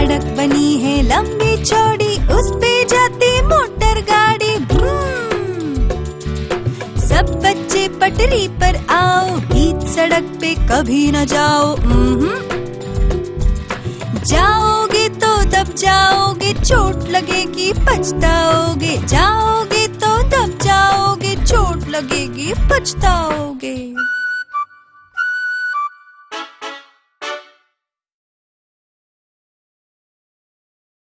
सड़क बनी है लंबी चौड़ी, उस पे जाती मोटर गाड़ी। सब बच्चे पटरी पर आओ, बीच सड़क पे कभी न जाओ। जाओगे तो दब जाओगे, चोट लगेगी पछताओगे। जाओगे तो दब जाओगे, चोट लगेगी पछताओगे।